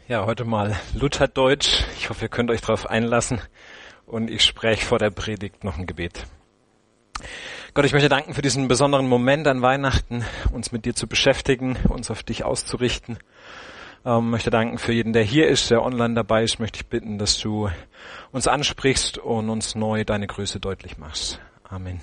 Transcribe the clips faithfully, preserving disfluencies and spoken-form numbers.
Ja, heute mal Lutherdeutsch. Ich hoffe, ihr könnt euch darauf einlassen und ich spreche vor der Predigt noch ein Gebet. Gott, ich möchte danken für diesen besonderen Moment an Weihnachten, uns mit dir zu beschäftigen, uns auf dich auszurichten. Ähm, möchte danken für jeden, der hier ist, der online dabei ist. Möchte ich bitten, dass du uns ansprichst und uns neu deine Größe deutlich machst. Amen.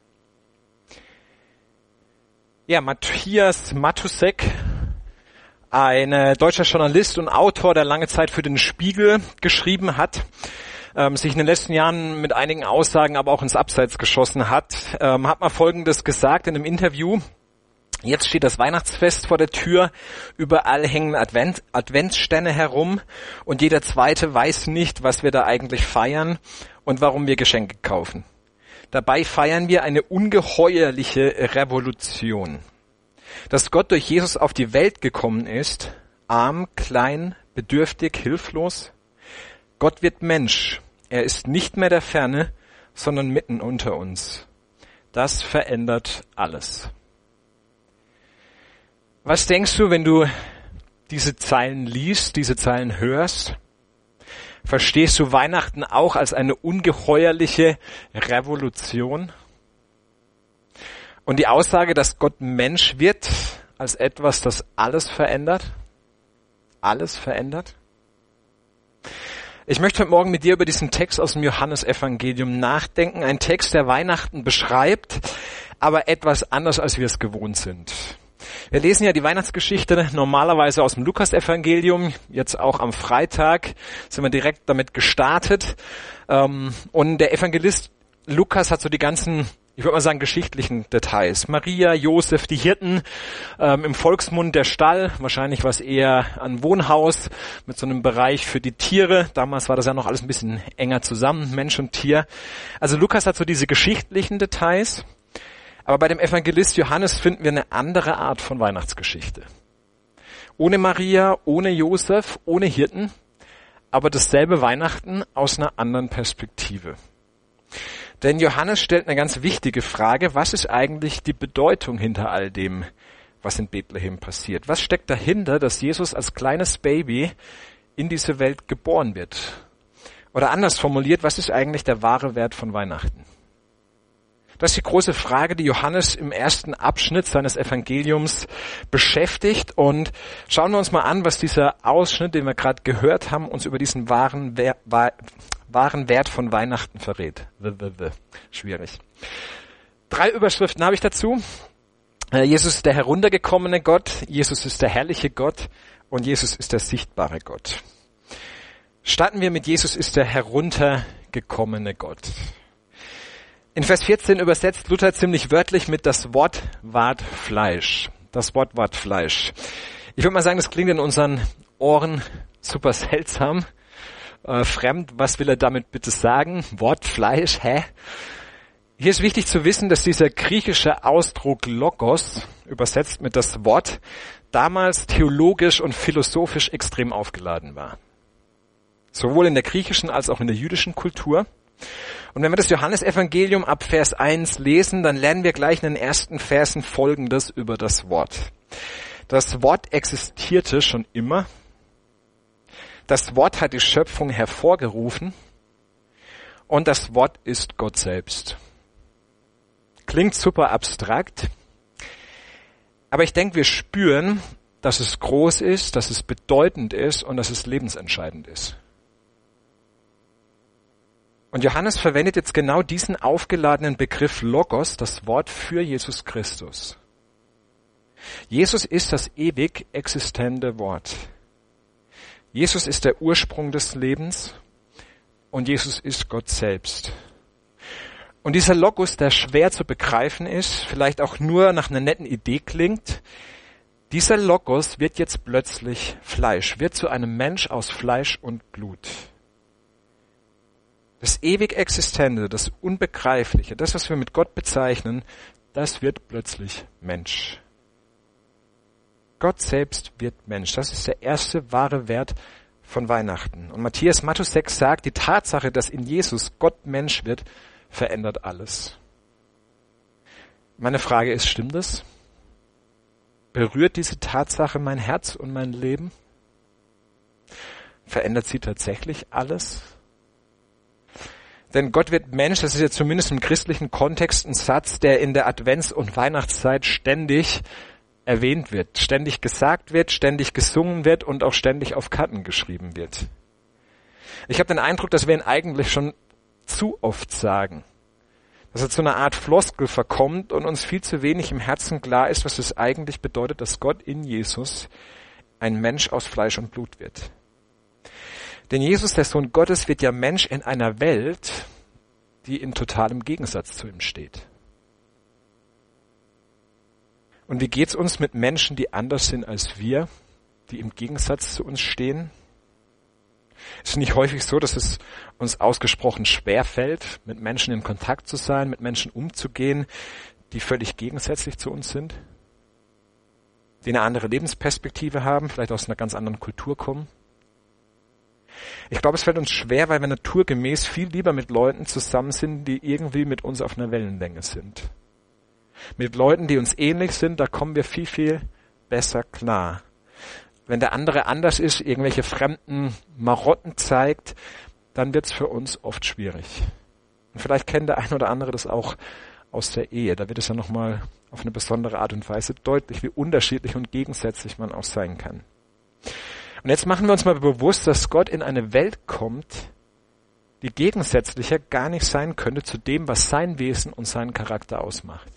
Ja, Matthias Matusek, ein äh, deutscher Journalist und Autor, der lange Zeit für den Spiegel geschrieben hat, ähm, sich in den letzten Jahren mit einigen Aussagen aber auch ins Abseits geschossen hat, ähm, hat mal Folgendes gesagt in einem Interview. Jetzt steht das Weihnachtsfest vor der Tür, überall hängen Advent, Adventssterne herum und jeder Zweite weiß nicht, was wir da eigentlich feiern und warum wir Geschenke kaufen. Dabei feiern wir eine ungeheuerliche Revolution. Dass Gott durch Jesus auf die Welt gekommen ist, arm, klein, bedürftig, hilflos. Gott wird Mensch. Er ist nicht mehr der Ferne, sondern mitten unter uns. Das verändert alles. Was denkst du, wenn du diese Zeilen liest, diese Zeilen hörst? Verstehst du Weihnachten auch als eine ungeheuerliche Revolution? Und die Aussage, dass Gott Mensch wird, als etwas, das alles verändert? Alles verändert? Ich möchte heute Morgen mit dir über diesen Text aus dem Johannesevangelium nachdenken. Ein Text, der Weihnachten beschreibt, aber etwas anders, als wir es gewohnt sind. Wir lesen ja die Weihnachtsgeschichte normalerweise aus dem Lukasevangelium. Jetzt auch am Freitag sind wir direkt damit gestartet. Und der Evangelist Lukas hat so die ganzen, ich würde mal sagen, geschichtlichen Details. Maria, Josef, die Hirten, ähm, im Volksmund der Stall, wahrscheinlich was eher ein Wohnhaus mit so einem Bereich für die Tiere. Damals war das ja noch alles ein bisschen enger zusammen, Mensch und Tier. Also Lukas hat so diese geschichtlichen Details. Aber bei dem Evangelist Johannes finden wir eine andere Art von Weihnachtsgeschichte. Ohne Maria, ohne Josef, ohne Hirten, aber dasselbe Weihnachten aus einer anderen Perspektive. Denn Johannes stellt eine ganz wichtige Frage: Was ist eigentlich die Bedeutung hinter all dem, was in Bethlehem passiert? Was steckt dahinter, dass Jesus als kleines Baby in diese Welt geboren wird? Oder anders formuliert, was ist eigentlich der wahre Wert von Weihnachten? Das ist die große Frage, die Johannes im ersten Abschnitt seines Evangeliums beschäftigt. Und schauen wir uns mal an, was dieser Ausschnitt, den wir gerade gehört haben, uns über diesen wahren Wert, wahren Wert von Weihnachten verrät. Schwierig. Drei Überschriften habe ich dazu. Jesus ist der heruntergekommene Gott, Jesus ist der herrliche Gott und Jesus ist der sichtbare Gott. Starten wir mit Jesus ist der heruntergekommene Gott. In Vers vierzehn übersetzt Luther ziemlich wörtlich mit das Wort ward Fleisch. Das Wort ward Fleisch. Ich würde mal sagen, das klingt in unseren Ohren super seltsam, äh, fremd. Was will er damit bitte sagen? Wort Fleisch, hä? Hier ist wichtig zu wissen, dass dieser griechische Ausdruck Logos, übersetzt mit das Wort, damals theologisch und philosophisch extrem aufgeladen war. Sowohl in der griechischen als auch in der jüdischen Kultur. Und wenn wir das Johannesevangelium ab Vers eins lesen, dann lernen wir gleich in den ersten Versen Folgendes über das Wort. Das Wort existierte schon immer. Das Wort hat die Schöpfung hervorgerufen. Und das Wort ist Gott selbst. Klingt super abstrakt. Aber ich denke, wir spüren, dass es groß ist, dass es bedeutend ist und dass es lebensentscheidend ist. Und Johannes verwendet jetzt genau diesen aufgeladenen Begriff Logos, das Wort für Jesus Christus. Jesus ist das ewig existente Wort. Jesus ist der Ursprung des Lebens und Jesus ist Gott selbst. Und dieser Logos, der schwer zu begreifen ist, vielleicht auch nur nach einer netten Idee klingt, dieser Logos wird jetzt plötzlich Fleisch, wird zu einem Mensch aus Fleisch und Blut. Das ewig Existente, das Unbegreifliche, das, was wir mit Gott bezeichnen, das wird plötzlich Mensch. Gott selbst wird Mensch. Das ist der erste wahre Wert von Weihnachten. Und Matthias Matusek sagt, die Tatsache, dass in Jesus Gott Mensch wird, verändert alles. Meine Frage ist, stimmt das? Berührt diese Tatsache mein Herz und mein Leben? Verändert sie tatsächlich alles? Denn Gott wird Mensch, das ist ja zumindest im christlichen Kontext ein Satz, der in der Advents- und Weihnachtszeit ständig erwähnt wird, ständig gesagt wird, ständig gesungen wird und auch ständig auf Karten geschrieben wird. Ich habe den Eindruck, dass wir ihn eigentlich schon zu oft sagen. Dass er zu einer Art Floskel verkommt und uns viel zu wenig im Herzen klar ist, was es eigentlich bedeutet, dass Gott in Jesus ein Mensch aus Fleisch und Blut wird. Denn Jesus, der Sohn Gottes, wird ja Mensch in einer Welt, die in totalem Gegensatz zu ihm steht. Und wie geht's uns mit Menschen, die anders sind als wir, die im Gegensatz zu uns stehen? Es ist nicht häufig so, dass es uns ausgesprochen schwer fällt, mit Menschen in Kontakt zu sein, mit Menschen umzugehen, die völlig gegensätzlich zu uns sind, die eine andere Lebensperspektive haben, vielleicht aus einer ganz anderen Kultur kommen. Ich glaube, es fällt uns schwer, weil wir naturgemäß viel lieber mit Leuten zusammen sind, die irgendwie mit uns auf einer Wellenlänge sind. Mit Leuten, die uns ähnlich sind, da kommen wir viel, viel besser klar. Wenn der andere anders ist, irgendwelche fremden Marotten zeigt, dann wird es für uns oft schwierig. Und vielleicht kennt der ein oder andere das auch aus der Ehe. Da wird es ja nochmal auf eine besondere Art und Weise deutlich, wie unterschiedlich und gegensätzlich man auch sein kann. Und jetzt machen wir uns mal bewusst, dass Gott in eine Welt kommt, die gegensätzlicher gar nicht sein könnte zu dem, was sein Wesen und seinen Charakter ausmacht.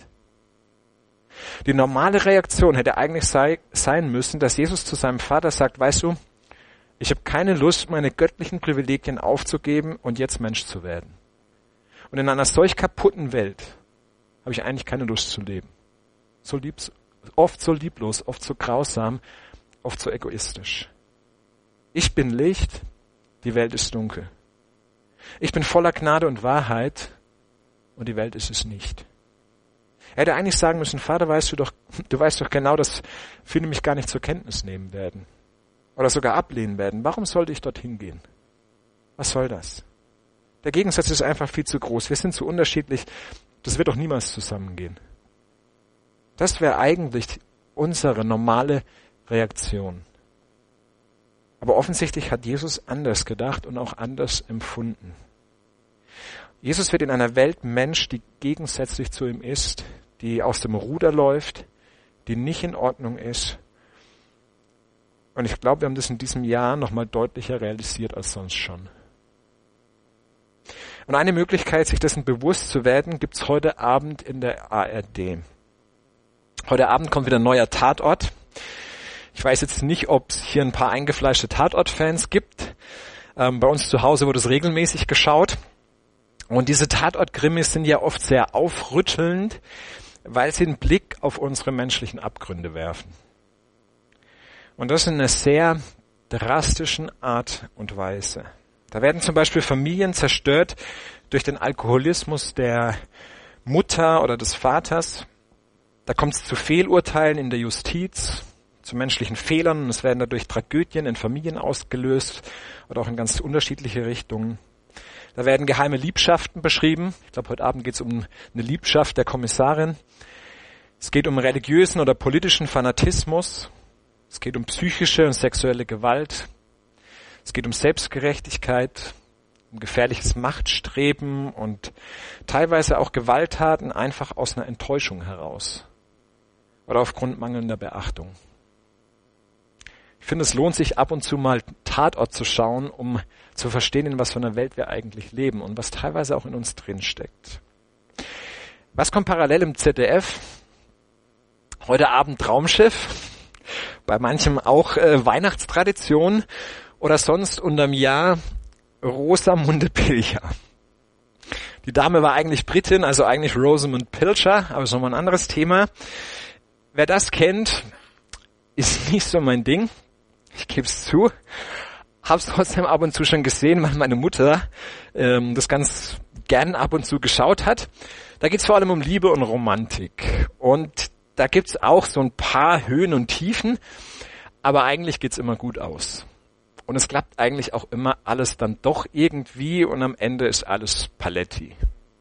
Die normale Reaktion hätte eigentlich sei, sein müssen, dass Jesus zu seinem Vater sagt, weißt du, ich habe keine Lust, meine göttlichen Privilegien aufzugeben und jetzt Mensch zu werden. Und in einer solch kaputten Welt habe ich eigentlich keine Lust zu leben. So lieb, oft so lieblos, oft so grausam, oft so egoistisch. Ich bin Licht, die Welt ist dunkel. Ich bin voller Gnade und Wahrheit und die Welt ist es nicht. Er hätte eigentlich sagen müssen, Vater, weißt du doch, du weißt doch genau, dass viele mich gar nicht zur Kenntnis nehmen werden oder sogar ablehnen werden. Warum sollte ich dorthin gehen? Was soll das? Der Gegensatz ist einfach viel zu groß. Wir sind zu unterschiedlich. Das wird doch niemals zusammengehen. Das wäre eigentlich unsere normale Reaktion. Aber offensichtlich hat Jesus anders gedacht und auch anders empfunden. Jesus wird in einer Welt Mensch, die gegensätzlich zu ihm ist, die aus dem Ruder läuft, die nicht in Ordnung ist. Und ich glaube, wir haben das in diesem Jahr nochmal deutlicher realisiert als sonst schon. Und eine Möglichkeit, sich dessen bewusst zu werden, gibt's heute Abend in der A R D. Heute Abend kommt wieder ein neuer Tatort. Ich weiß jetzt nicht, ob es hier ein paar eingefleischte Tatort-Fans gibt. Ähm, bei uns zu Hause wurde es regelmäßig geschaut. Und diese Tatort-Krimis sind ja oft sehr aufrüttelnd, weil sie einen Blick auf unsere menschlichen Abgründe werfen. Und das in einer sehr drastischen Art und Weise. Da werden zum Beispiel Familien zerstört durch den Alkoholismus der Mutter oder des Vaters. Da kommt es zu Fehlurteilen in der Justiz, zu menschlichen Fehlern. Und es werden dadurch Tragödien in Familien ausgelöst oder auch in ganz unterschiedliche Richtungen. Da werden geheime Liebschaften beschrieben. Ich glaube, heute Abend geht es um eine Liebschaft der Kommissarin. Es geht um religiösen oder politischen Fanatismus. Es geht um psychische und sexuelle Gewalt. Es geht um Selbstgerechtigkeit, um gefährliches Machtstreben und teilweise auch Gewalttaten einfach aus einer Enttäuschung heraus oder aufgrund mangelnder Beachtung. Ich finde, es lohnt sich ab und zu mal Tatort zu schauen, um zu verstehen, in was für einer Welt wir eigentlich leben und was teilweise auch in uns drin steckt. Was kommt parallel im Z D F? Heute Abend Traumschiff, bei manchem auch äh, Weihnachtstradition oder sonst unterm Jahr Rosamunde Pilcher. Die Dame war eigentlich Britin, also eigentlich Rosamund Pilcher, aber ist nochmal ein anderes Thema. Wer das kennt, ist nicht so mein Ding. Ich gebe es zu. Hab's trotzdem ab und zu schon gesehen, weil meine Mutter ähm, das ganz gern ab und zu geschaut hat. Da geht's vor allem um Liebe und Romantik. Und da gibt's auch so ein paar Höhen und Tiefen, aber eigentlich geht's immer gut aus. Und es klappt eigentlich auch immer alles dann doch irgendwie und am Ende ist alles Paletti.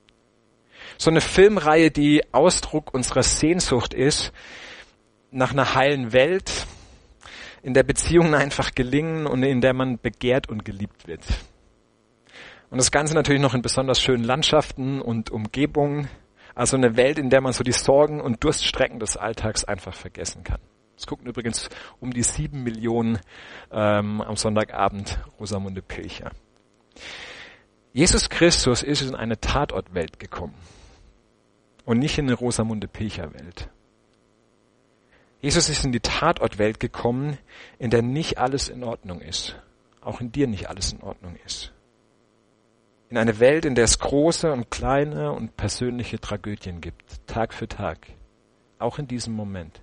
So eine Filmreihe, die Ausdruck unserer Sehnsucht ist nach einer heilen Welt, in der Beziehungen einfach gelingen und in der man begehrt und geliebt wird. Und das Ganze natürlich noch in besonders schönen Landschaften und Umgebungen. Also eine Welt, in der man so die Sorgen und Durststrecken des Alltags einfach vergessen kann. Es gucken übrigens um die sieben Millionen ähm, am Sonntagabend Rosamunde Pilcher. Jesus Christus ist in eine Tatortwelt gekommen und nicht in eine Rosamunde Pilcher Welt. Jesus ist in die Tatortwelt gekommen, in der nicht alles in Ordnung ist. Auch in dir nicht alles in Ordnung ist. In eine Welt, in der es große und kleine und persönliche Tragödien gibt, Tag für Tag. Auch in diesem Moment.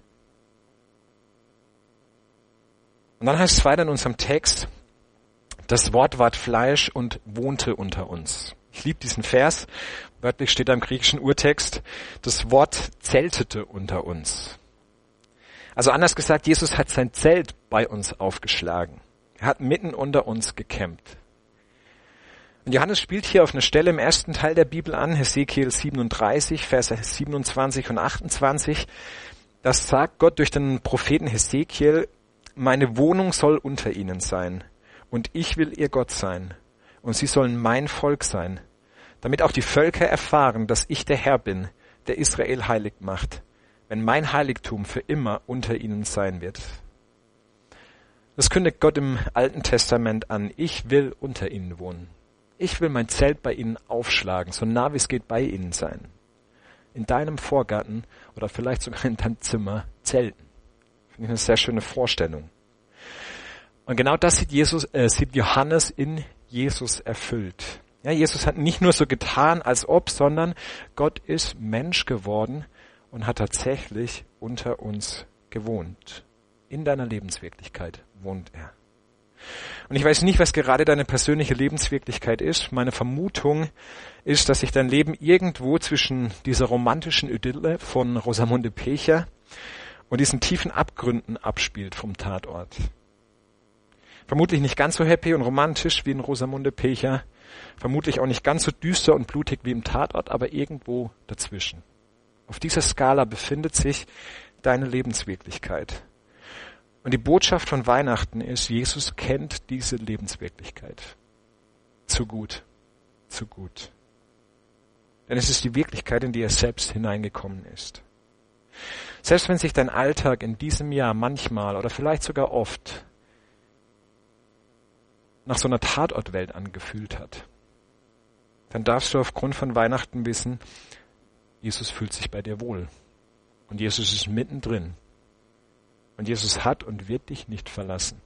Und dann heißt es weiter in unserem Text, das Wort ward Fleisch und wohnte unter uns. Ich liebe diesen Vers. Wörtlich steht da im griechischen Urtext, das Wort zeltete unter uns. Also anders gesagt, Jesus hat sein Zelt bei uns aufgeschlagen. Er hat mitten unter uns gecampt. Und Johannes spielt hier auf eine Stelle im ersten Teil der Bibel an, Hesekiel siebenunddreißig, Verse siebenundzwanzig und achtundzwanzig. Das sagt Gott durch den Propheten Hesekiel, meine Wohnung soll unter ihnen sein und ich will ihr Gott sein und sie sollen mein Volk sein, damit auch die Völker erfahren, dass ich der Herr bin, der Israel heilig macht, wenn mein Heiligtum für immer unter ihnen sein wird. Das kündigt Gott im Alten Testament an. Ich will unter ihnen wohnen. Ich will mein Zelt bei ihnen aufschlagen, so nah wie es geht bei ihnen sein. In deinem Vorgarten oder vielleicht sogar in deinem Zimmer zelten. Finde ich eine sehr schöne Vorstellung. Und genau das sieht Jesus, äh, sieht Johannes in Jesus erfüllt. Ja, Jesus hat nicht nur so getan, als ob, sondern Gott ist Mensch geworden und hat tatsächlich unter uns gewohnt. In deiner Lebenswirklichkeit wohnt er. Und ich weiß nicht, was gerade deine persönliche Lebenswirklichkeit ist. Meine Vermutung ist, dass sich dein Leben irgendwo zwischen dieser romantischen Idylle von Rosamunde Pilcher und diesen tiefen Abgründen abspielt vom Tatort. Vermutlich nicht ganz so happy und romantisch wie in Rosamunde Pilcher, vermutlich auch nicht ganz so düster und blutig wie im Tatort, aber irgendwo dazwischen. Auf dieser Skala befindet sich deine Lebenswirklichkeit. Und die Botschaft von Weihnachten ist, Jesus kennt diese Lebenswirklichkeit. Zu gut, zu gut. Denn es ist die Wirklichkeit, in die er selbst hineingekommen ist. Selbst wenn sich dein Alltag in diesem Jahr manchmal oder vielleicht sogar oft nach so einer Tatortwelt angefühlt hat, dann darfst du aufgrund von Weihnachten wissen, Jesus fühlt sich bei dir wohl. Und Jesus ist mittendrin. Und Jesus hat und wird dich nicht verlassen.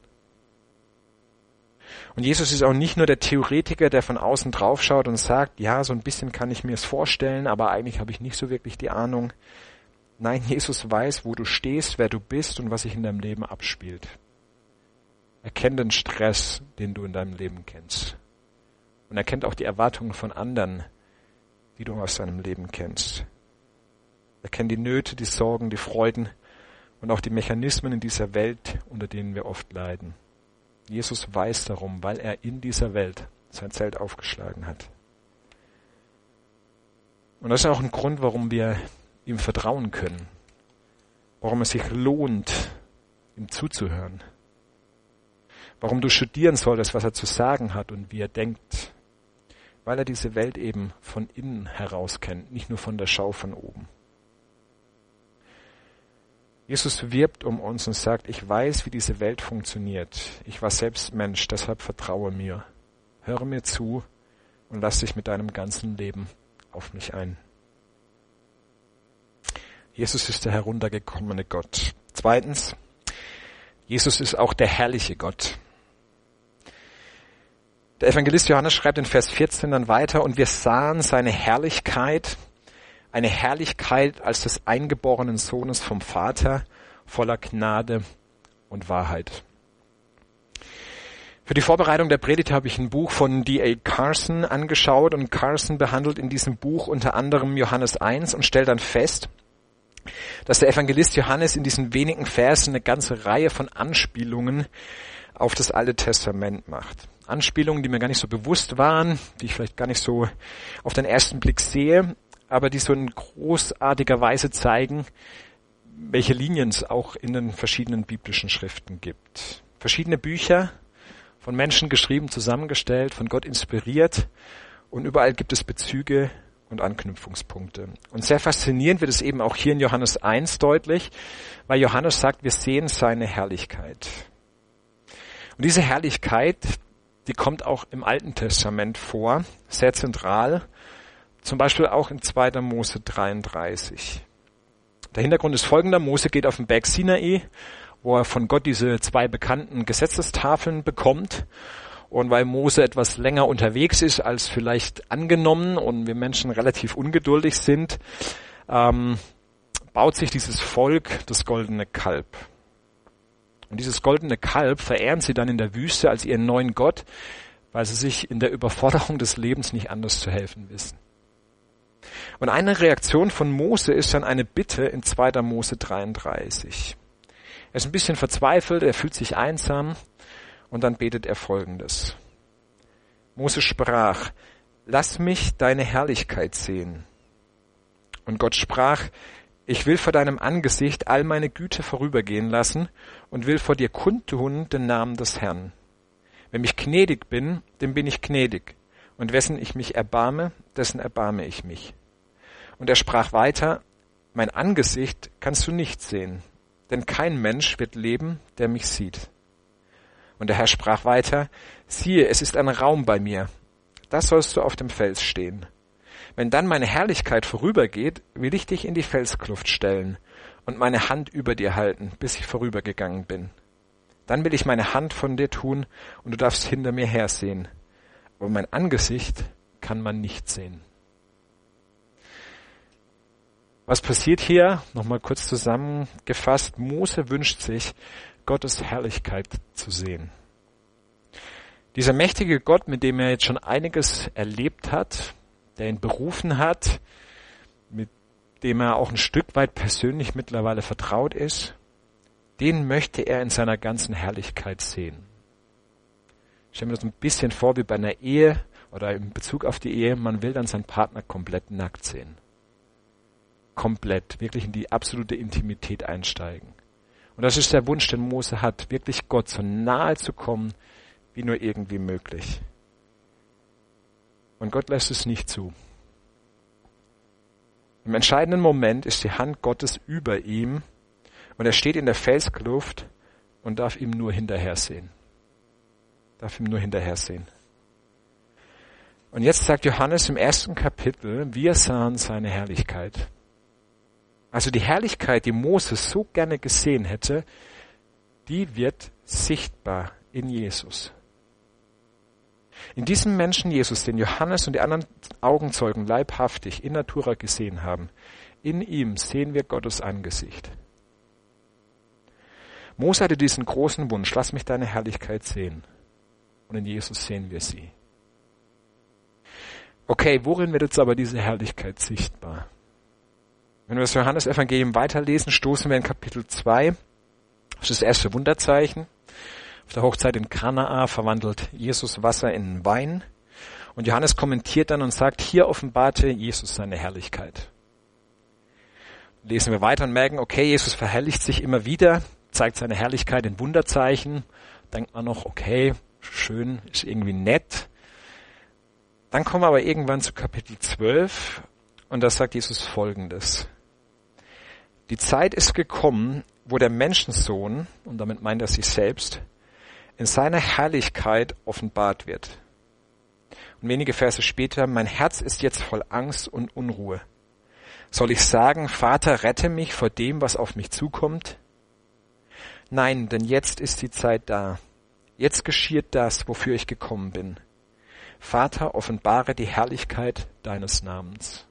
Und Jesus ist auch nicht nur der Theoretiker, der von außen draufschaut und sagt, ja, so ein bisschen kann ich mir es vorstellen, aber eigentlich habe ich nicht so wirklich die Ahnung. Nein, Jesus weiß, wo du stehst, wer du bist und was sich in deinem Leben abspielt. Er kennt den Stress, den du in deinem Leben kennst. Und er kennt auch die Erwartungen von anderen, die du aus deinem Leben kennst. Er kennt die Nöte, die Sorgen, die Freuden und auch die Mechanismen in dieser Welt, unter denen wir oft leiden. Jesus weiß darum, weil er in dieser Welt sein Zelt aufgeschlagen hat. Und das ist auch ein Grund, warum wir ihm vertrauen können. Warum es sich lohnt, ihm zuzuhören. Warum du studieren solltest, was er zu sagen hat und wie er denkt. Weil er diese Welt eben von innen heraus kennt, nicht nur von der Schau von oben. Jesus wirbt um uns und sagt, ich weiß, wie diese Welt funktioniert. Ich war selbst Mensch, deshalb vertraue mir. Höre mir zu und lass dich mit deinem ganzen Leben auf mich ein. Jesus ist der heruntergekommene Gott. Zweitens, Jesus ist auch der herrliche Gott. Der Evangelist Johannes schreibt in Vers vierzehn dann weiter, und wir sahen seine Herrlichkeit, eine Herrlichkeit als des eingeborenen Sohnes vom Vater, voller Gnade und Wahrheit. Für die Vorbereitung der Predigt habe ich ein Buch von D A Carson angeschaut, und Carson behandelt in diesem Buch unter anderem Johannes eins und stellt dann fest, dass der Evangelist Johannes in diesen wenigen Versen eine ganze Reihe von Anspielungen auf das Alte Testament macht. Anspielungen, die mir gar nicht so bewusst waren, die ich vielleicht gar nicht so auf den ersten Blick sehe, aber die so in großartiger Weise zeigen, welche Linien es auch in den verschiedenen biblischen Schriften gibt. Verschiedene Bücher, von Menschen geschrieben, zusammengestellt, von Gott inspiriert, und überall gibt es Bezüge und Anknüpfungspunkte. Und sehr faszinierend wird es eben auch hier in Johannes eins deutlich, weil Johannes sagt, wir sehen seine Herrlichkeit. Und diese Herrlichkeit, die kommt auch im Alten Testament vor, sehr zentral, zum Beispiel auch in zweiter Mose dreiunddreißig. Der Hintergrund ist folgender: Mose geht auf den Berg Sinai, wo er von Gott diese zwei bekannten Gesetzestafeln bekommt. Und weil Mose etwas länger unterwegs ist als vielleicht angenommen und wir Menschen relativ ungeduldig sind, ähm, baut sich dieses Volk das goldene Kalb. Und dieses goldene Kalb verehren sie dann in der Wüste als ihren neuen Gott, weil sie sich in der Überforderung des Lebens nicht anders zu helfen wissen. Und eine Reaktion von Mose ist dann eine Bitte in zweiter Mose dreiunddreißig. Er ist ein bisschen verzweifelt, er fühlt sich einsam und dann betet er Folgendes. Mose sprach, lass mich deine Herrlichkeit sehen. Und Gott sprach, ich will vor deinem Angesicht all meine Güte vorübergehen lassen und will vor dir kundtun den Namen des Herrn. Wenn ich gnädig bin, dem bin ich gnädig. Und wessen ich mich erbarme, dessen erbarme ich mich. Und er sprach weiter, mein Angesicht kannst du nicht sehen, denn kein Mensch wird leben, der mich sieht. Und der Herr sprach weiter, siehe, es ist ein Raum bei mir, da sollst du auf dem Fels stehen. Wenn dann meine Herrlichkeit vorübergeht, will ich dich in die Felskluft stellen und meine Hand über dir halten, bis ich vorübergegangen bin. Dann will ich meine Hand von dir tun und du darfst hinter mir hersehen. Aber mein Angesicht kann man nicht sehen. Was passiert hier? Nochmal kurz zusammengefasst. Mose wünscht sich, Gottes Herrlichkeit zu sehen. Dieser mächtige Gott, mit dem er jetzt schon einiges erlebt hat, der ihn berufen hat, mit dem er auch ein Stück weit persönlich mittlerweile vertraut ist, den möchte er in seiner ganzen Herrlichkeit sehen. Ich stelle mir das ein bisschen vor wie bei einer Ehe oder in Bezug auf die Ehe, man will dann seinen Partner komplett nackt sehen. Komplett, wirklich in die absolute Intimität einsteigen. Und das ist der Wunsch, den Mose hat, wirklich Gott so nahe zu kommen, wie nur irgendwie möglich. Und Gott lässt es nicht zu. Im entscheidenden Moment ist die Hand Gottes über ihm und er steht in der Felskluft und darf ihm nur hinterher sehen. Darf ihm nur hinterher sehen. Und jetzt sagt Johannes im ersten Kapitel, wir sahen seine Herrlichkeit. Also die Herrlichkeit, die Mose so gerne gesehen hätte, die wird sichtbar in Jesus. In diesem Menschen Jesus, den Johannes und die anderen Augenzeugen leibhaftig in Natura gesehen haben, in ihm sehen wir Gottes Angesicht. Mose hatte diesen großen Wunsch, lass mich deine Herrlichkeit sehen. Und in Jesus sehen wir sie. Okay, worin wird jetzt aber diese Herrlichkeit sichtbar? Wenn wir das Johannes-Evangelium weiterlesen, stoßen wir in Kapitel zwei. Das ist das erste Wunderzeichen. Auf der Hochzeit in Kanaa verwandelt Jesus Wasser in Wein. Und Johannes kommentiert dann und sagt, hier offenbarte Jesus seine Herrlichkeit. Lesen wir weiter und merken, okay, Jesus verherrlicht sich immer wieder, zeigt seine Herrlichkeit in Wunderzeichen. Denkt man noch, okay, schön, ist irgendwie nett. Dann kommen wir aber irgendwann zu Kapitel zwölf und da sagt Jesus Folgendes. Die Zeit ist gekommen, wo der Menschensohn, und damit meint er sich selbst, in seiner Herrlichkeit offenbart wird. Und wenige Verse später, mein Herz ist jetzt voll Angst und Unruhe. Soll ich sagen, Vater, rette mich vor dem, was auf mich zukommt? Nein, denn jetzt ist die Zeit da. Jetzt geschieht das, wofür ich gekommen bin. Vater, offenbare die Herrlichkeit deines Namens.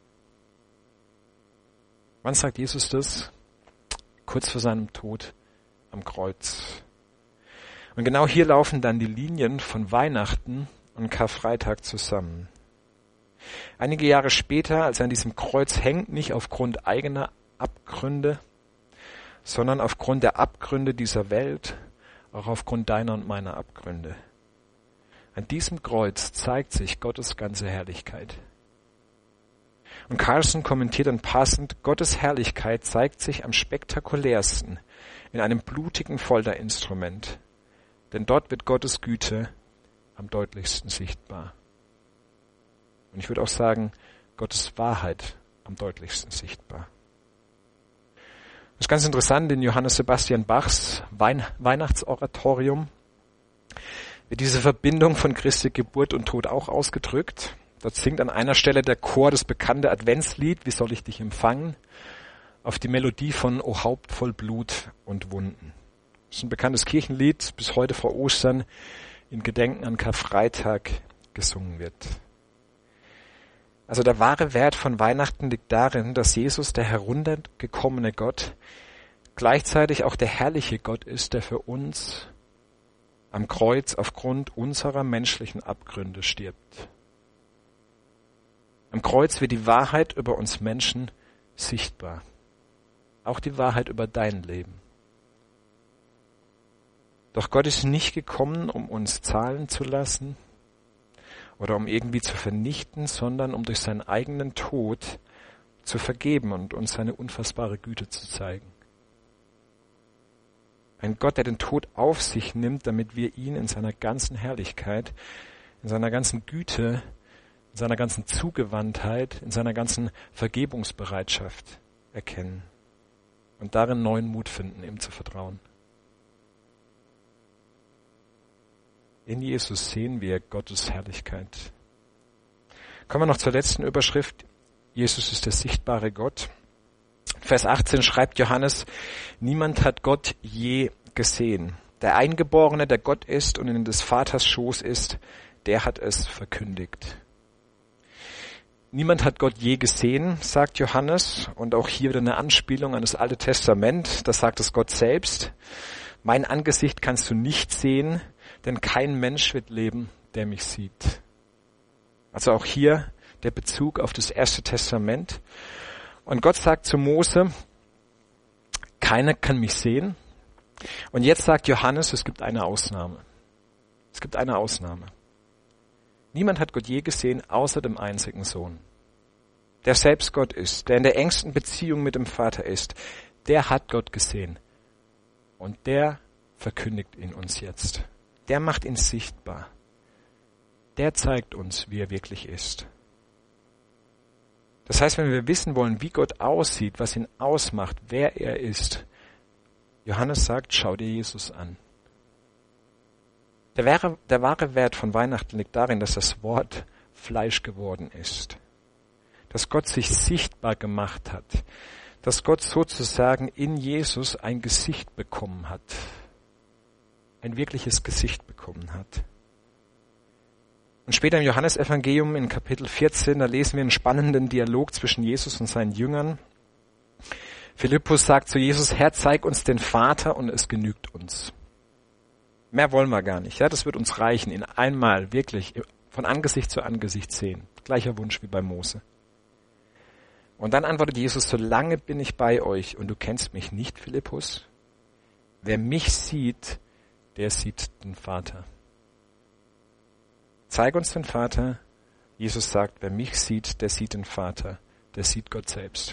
Wann sagt Jesus das? Kurz vor seinem Tod am Kreuz. Und genau hier laufen dann die Linien von Weihnachten und Karfreitag zusammen. Einige Jahre später, als er an diesem Kreuz hängt, nicht aufgrund eigener Abgründe, sondern aufgrund der Abgründe dieser Welt, auch aufgrund deiner und meiner Abgründe. An diesem Kreuz zeigt sich Gottes ganze Herrlichkeit. Und Carlson kommentiert dann passend, Gottes Herrlichkeit zeigt sich am spektakulärsten in einem blutigen Folterinstrument. Denn dort wird Gottes Güte am deutlichsten sichtbar. Und ich würde auch sagen, Gottes Wahrheit am deutlichsten sichtbar. Das ist ganz interessant, in Johannes Sebastian Bachs Wein- Weihnachtsoratorium wird diese Verbindung von Christi Geburt und Tod auch ausgedrückt. Dort singt an einer Stelle der Chor das bekannte Adventslied, Wie soll ich dich empfangen, auf die Melodie von O Haupt voll Blut und Wunden. Das ist ein bekanntes Kirchenlied, bis heute vor Ostern in Gedenken an Karfreitag gesungen wird. Also der wahre Wert von Weihnachten liegt darin, dass Jesus, der heruntergekommene Gott, gleichzeitig auch der herrliche Gott ist, der für uns am Kreuz aufgrund unserer menschlichen Abgründe stirbt. Am Kreuz wird die Wahrheit über uns Menschen sichtbar. Auch die Wahrheit über dein Leben. Doch Gott ist nicht gekommen, um uns zahlen zu lassen oder um irgendwie zu vernichten, sondern um durch seinen eigenen Tod zu vergeben und uns seine unfassbare Güte zu zeigen. Ein Gott, der den Tod auf sich nimmt, damit wir ihn in seiner ganzen Herrlichkeit, in seiner ganzen Güte, in seiner ganzen Zugewandtheit, in seiner ganzen Vergebungsbereitschaft erkennen und darin neuen Mut finden, ihm zu vertrauen. In Jesus sehen wir Gottes Herrlichkeit. Kommen wir noch zur letzten Überschrift. Jesus ist der sichtbare Gott. Vers achtzehn schreibt Johannes, niemand hat Gott je gesehen. Der Eingeborene, der Gott ist und in des Vaters Schoß ist, der hat es verkündigt. Niemand hat Gott je gesehen, sagt Johannes. Und auch hier wieder eine Anspielung an das Alte Testament. Da sagt es Gott selbst. Mein Angesicht kannst du nicht sehen, denn kein Mensch wird leben, der mich sieht. Also auch hier der Bezug auf das Erste Testament. Und Gott sagt zu Mose, keiner kann mich sehen. Und jetzt sagt Johannes, es gibt eine Ausnahme. Es gibt eine Ausnahme. Niemand hat Gott je gesehen, außer dem einzigen Sohn, der selbst Gott ist, der in der engsten Beziehung mit dem Vater ist. Der hat Gott gesehen. Und der verkündigt ihn uns jetzt. Der macht ihn sichtbar. Der zeigt uns, wie er wirklich ist. Das heißt, wenn wir wissen wollen, wie Gott aussieht, was ihn ausmacht, wer er ist, Johannes sagt, schau dir Jesus an. Der wahre, der wahre Wert von Weihnachten liegt darin, dass das Wort Fleisch geworden ist. Dass Gott sich sichtbar gemacht hat. Dass Gott sozusagen in Jesus ein Gesicht bekommen hat. Ein wirkliches Gesicht bekommen hat. Und später im Johannesevangelium in Kapitel vierzehn, da lesen wir einen spannenden Dialog zwischen Jesus und seinen Jüngern. Philippus sagt zu Jesus, Herr, zeig uns den Vater und es genügt uns. Mehr wollen wir gar nicht. Ja, das wird uns reichen, ihn einmal wirklich von Angesicht zu Angesicht sehen. Gleicher Wunsch wie bei Mose. Und dann antwortet Jesus, solange bin ich bei euch und du kennst mich nicht, Philippus. Wer mich sieht, der sieht den Vater. Zeig uns den Vater. Jesus sagt, wer mich sieht, der sieht den Vater. Der sieht Gott selbst.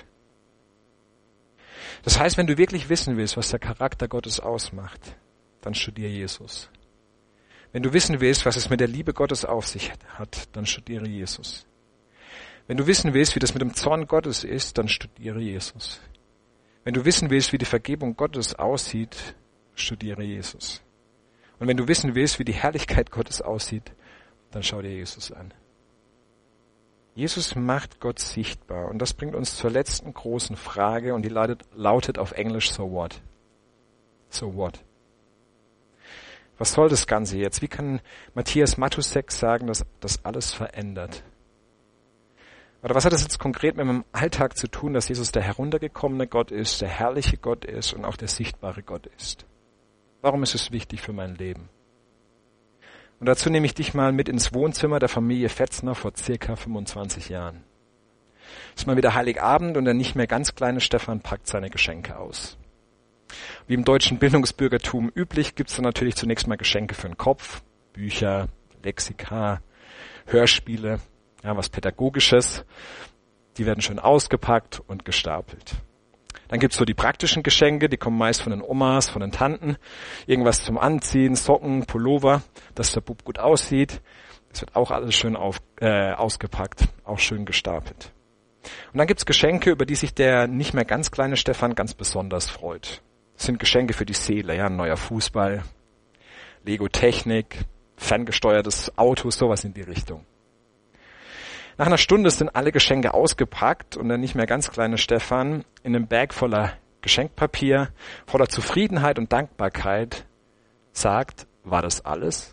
Das heißt, wenn du wirklich wissen willst, was der Charakter Gottes ausmacht, dann studiere Jesus. Wenn du wissen willst, was es mit der Liebe Gottes auf sich hat, dann studiere Jesus. Wenn du wissen willst, wie das mit dem Zorn Gottes ist, dann studiere Jesus. Wenn du wissen willst, wie die Vergebung Gottes aussieht, studiere Jesus. Und wenn du wissen willst, wie die Herrlichkeit Gottes aussieht, dann schau dir Jesus an. Jesus macht Gott sichtbar. Und das bringt uns zur letzten großen Frage und die lautet, lautet auf Englisch, so what? So what? Was soll das Ganze jetzt? Wie kann Matthias Matusek sagen, dass das alles verändert? Oder was hat das jetzt konkret mit meinem Alltag zu tun, dass Jesus der heruntergekommene Gott ist, der herrliche Gott ist und auch der sichtbare Gott ist? Warum ist es wichtig für mein Leben? Und dazu nehme ich dich mal mit ins Wohnzimmer der Familie Fetzner vor circa fünfundzwanzig Jahren. Es ist mal wieder Heiligabend und der nicht mehr ganz kleine Stefan packt seine Geschenke aus. Wie im deutschen Bildungsbürgertum üblich, gibt es dann natürlich zunächst mal Geschenke für den Kopf, Bücher, Lexika, Hörspiele, ja, was Pädagogisches. Die werden schön ausgepackt und gestapelt. Dann gibt's so die praktischen Geschenke, die kommen meist von den Omas, von den Tanten. Irgendwas zum Anziehen, Socken, Pullover, dass der Bub gut aussieht. Das wird auch alles schön auf, äh, ausgepackt, auch schön gestapelt. Und dann gibt's Geschenke, über die sich der nicht mehr ganz kleine Stefan ganz besonders freut. Das sind Geschenke für die Seele, ja, ein neuer Fußball, Lego-Technik, ferngesteuertes Auto, sowas in die Richtung. Nach einer Stunde sind alle Geschenke ausgepackt und der nicht mehr ganz kleine Stefan in einem Bag voller Geschenkpapier, voller Zufriedenheit und Dankbarkeit sagt, war das alles?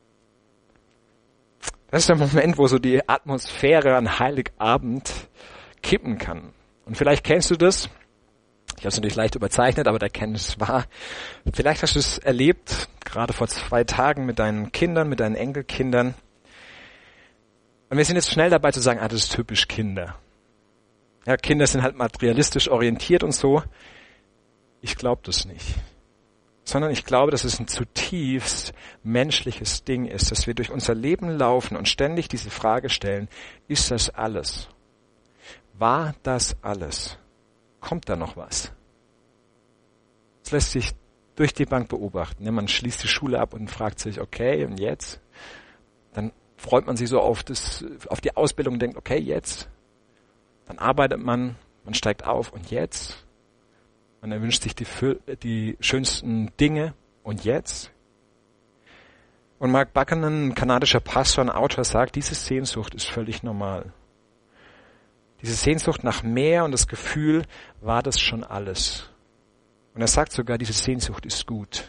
Das ist der Moment, wo so die Atmosphäre an Heiligabend kippen kann. Und vielleicht kennst du das. Ich habe es natürlich leicht überzeichnet, aber der Kenntnis war. Vielleicht hast du es erlebt, gerade vor zwei Tagen mit deinen Kindern, mit deinen Enkelkindern. Und wir sind jetzt schnell dabei zu sagen, ah, das ist typisch Kinder. Ja, Kinder sind halt materialistisch orientiert und so. Ich glaube das nicht. Sondern ich glaube, dass es ein zutiefst menschliches Ding ist, dass wir durch unser Leben laufen und ständig diese Frage stellen, ist das alles? War das alles? Kommt da noch was? Das lässt sich durch die Bank beobachten. Man schließt die Schule ab und fragt sich, okay, und jetzt? Dann freut man sich so auf, das, auf die Ausbildung und denkt, okay, jetzt? Dann arbeitet man, man steigt auf und jetzt? Man erwünscht sich die, die schönsten Dinge und jetzt? Und Mark Buchanan, ein kanadischer Pastor und Autor, sagt, diese Sehnsucht ist völlig normal. Diese Sehnsucht nach mehr und das Gefühl, war das schon alles? Und er sagt sogar, diese Sehnsucht ist gut.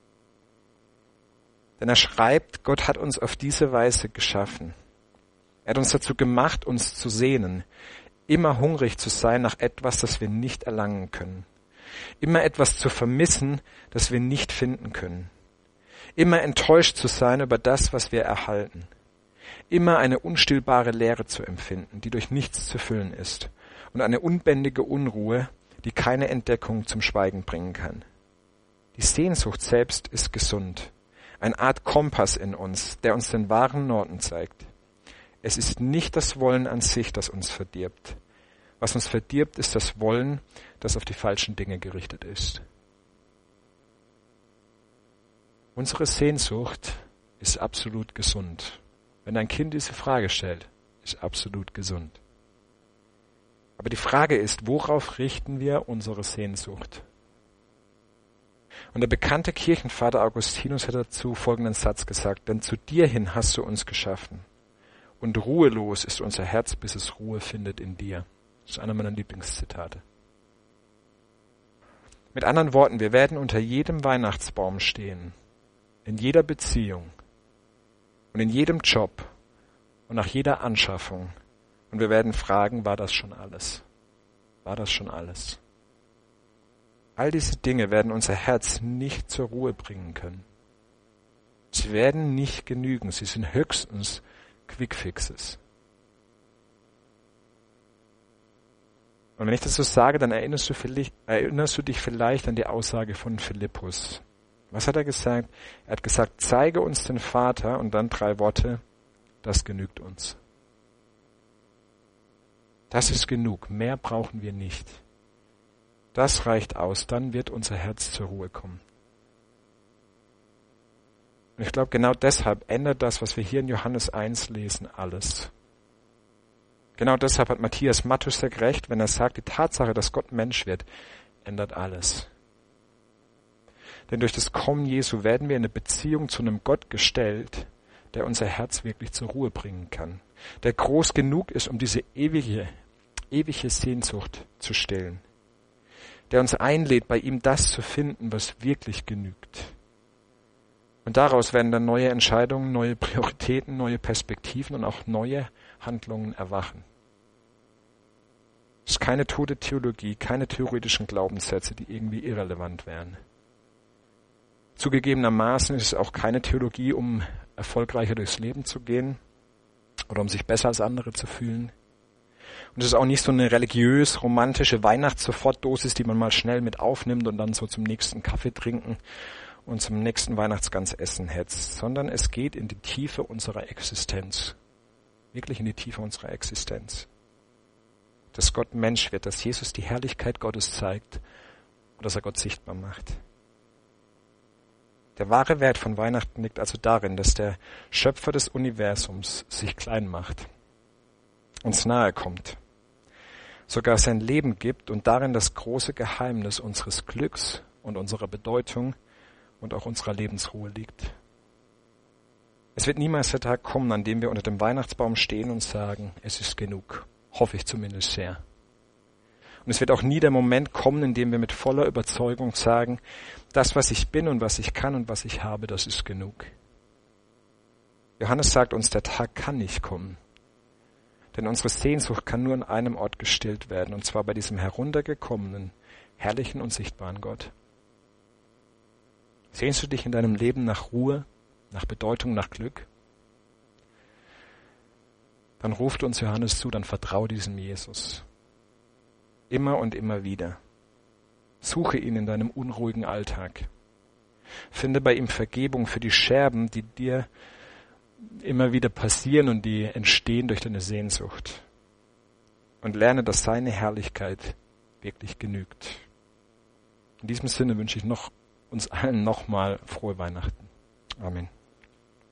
Denn er schreibt, Gott hat uns auf diese Weise geschaffen. Er hat uns dazu gemacht, uns zu sehnen, immer hungrig zu sein nach etwas, das wir nicht erlangen können. Immer etwas zu vermissen, das wir nicht finden können. Immer enttäuscht zu sein über das, was wir erhalten. Immer eine unstillbare Leere zu empfinden, die durch nichts zu füllen ist. Und eine unbändige Unruhe, die keine Entdeckung zum Schweigen bringen kann. Die Sehnsucht selbst ist gesund. Eine Art Kompass in uns, der uns den wahren Norden zeigt. Es ist nicht das Wollen an sich, das uns verdirbt. Was uns verdirbt, ist das Wollen, das auf die falschen Dinge gerichtet ist. Unsere Sehnsucht ist absolut gesund. Wenn ein Kind diese Frage stellt, ist absolut gesund. Aber die Frage ist, worauf richten wir unsere Sehnsucht? Und der bekannte Kirchenvater Augustinus hat dazu folgenden Satz gesagt, denn zu dir hin hast du uns geschaffen. Und ruhelos ist unser Herz, bis es Ruhe findet in dir. Das ist einer meiner Lieblingszitate. Mit anderen Worten, wir werden unter jedem Weihnachtsbaum stehen, in jeder Beziehung und in jedem Job und nach jeder Anschaffung. Und wir werden fragen, war das schon alles? War das schon alles? All diese Dinge werden unser Herz nicht zur Ruhe bringen können. Sie werden nicht genügen. Sie sind höchstens Quickfixes. Und wenn ich das so sage, dann erinnerst du, vielleicht, erinnerst du dich vielleicht an die Aussage von Philippus. Was hat er gesagt? Er hat gesagt, zeige uns den Vater und dann drei Worte, das genügt uns. Das ist genug, mehr brauchen wir nicht. Das reicht aus, dann wird unser Herz zur Ruhe kommen. Und ich glaube, genau deshalb ändert das, was wir hier in Johannes eins lesen, alles. Genau deshalb hat Matthias Mattusek recht, wenn er sagt, die Tatsache, dass Gott Mensch wird, ändert alles. Denn durch das Kommen Jesu werden wir in eine Beziehung zu einem Gott gestellt, der unser Herz wirklich zur Ruhe bringen kann. Der groß genug ist, um diese ewige, ewige Sehnsucht zu stillen. Der uns einlädt, bei ihm das zu finden, was wirklich genügt. Und daraus werden dann neue Entscheidungen, neue Prioritäten, neue Perspektiven und auch neue Handlungen erwachen. Es ist keine tote Theologie, keine theoretischen Glaubenssätze, die irgendwie irrelevant wären. Zugegebenermaßen ist es auch keine Theologie, um erfolgreicher durchs Leben zu gehen oder um sich besser als andere zu fühlen. Und es ist auch nicht so eine religiös-romantische Weihnachts-Sofortdosis, die man mal schnell mit aufnimmt und dann so zum nächsten Kaffee trinken und zum nächsten Weihnachtsgansessen hetzt, sondern es geht in die Tiefe unserer Existenz. Wirklich in die Tiefe unserer Existenz. dass Gott Mensch wird, dass Jesus die Herrlichkeit Gottes zeigt und dass er Gott sichtbar macht. Der wahre Wert von Weihnachten liegt also darin, dass der Schöpfer des Universums sich klein macht, uns nahe kommt, sogar sein Leben gibt und darin das große Geheimnis unseres Glücks und unserer Bedeutung und auch unserer Lebensruhe liegt. Es wird niemals der Tag kommen, an dem wir unter dem Weihnachtsbaum stehen und sagen, es ist genug. Hoffe ich zumindest sehr. Und es wird auch nie der Moment kommen, in dem wir mit voller Überzeugung sagen, das, was ich bin und was ich kann und was ich habe, das ist genug. Johannes sagt uns, der Tag kann nicht kommen. Denn unsere Sehnsucht kann nur an einem Ort gestillt werden, und zwar bei diesem heruntergekommenen, herrlichen und sichtbaren Gott. Sehnst du dich in deinem Leben nach Ruhe, nach Bedeutung, nach Glück? Dann ruft uns Johannes zu, dann vertrau diesem Jesus. Immer und immer wieder. Suche ihn in deinem unruhigen Alltag. Finde bei ihm Vergebung für die Scherben, die dir immer wieder passieren und die entstehen durch deine Sehnsucht. Und lerne, dass seine Herrlichkeit wirklich genügt. In diesem Sinne wünsche ich noch, uns allen nochmal frohe Weihnachten. Amen.